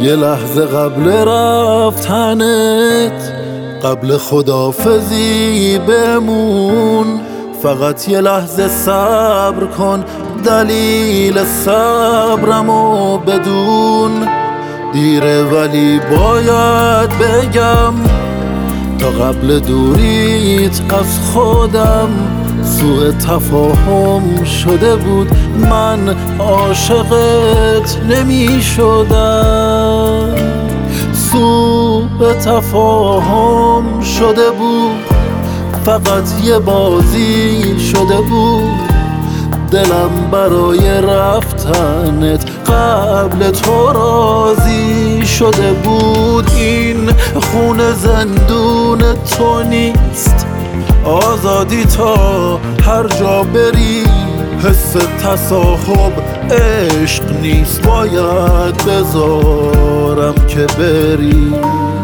یه لحظه قبل رفتنت، قبل خداحافظی بمون، فقط یه لحظه صبر کن، دلیل صبرمو بدون. دیره ولی باید بگم تا قبل دوریت از خودم سوء تفاهم شده بود، من عاشقت نمی شدم. سوء تفاهم شده بود، فقط یه بازی شده بود. دلم برای رفتنت قبل تو راضی شده بود. این خونه زندون تو نیست، آزادی تا هر جا بری. حس تصاحب عشق نیست، باید بذارم که بری.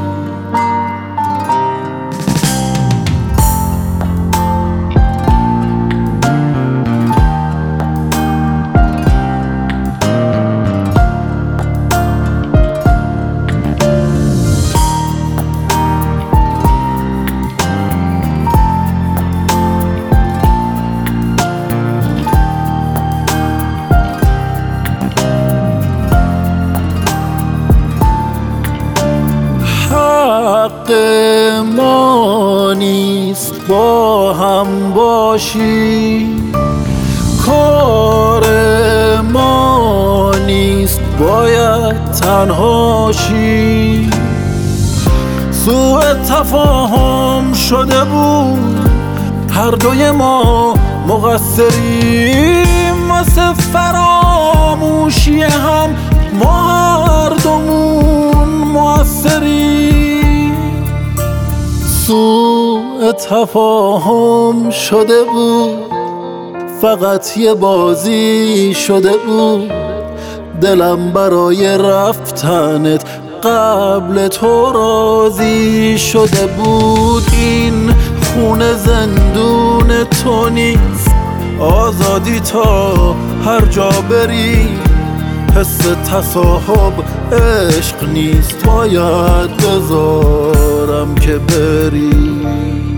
حق ما نیست با هم باشی، کار ما نیست باید تنها شی. سوء تفاهم شده بود، هر دوی ما مقصریم واسه فراموشی هم، ما هر دومون مقصریم. سوء تفاهم شده بود، فقط یه بازی شده بود. دلم برای رفتنت قبل تو راضی شده بود. این خونه زندون تو نیست، آزادی تا هر جا بری. حس تصاحب عشق نیست، باید بذارم که بری.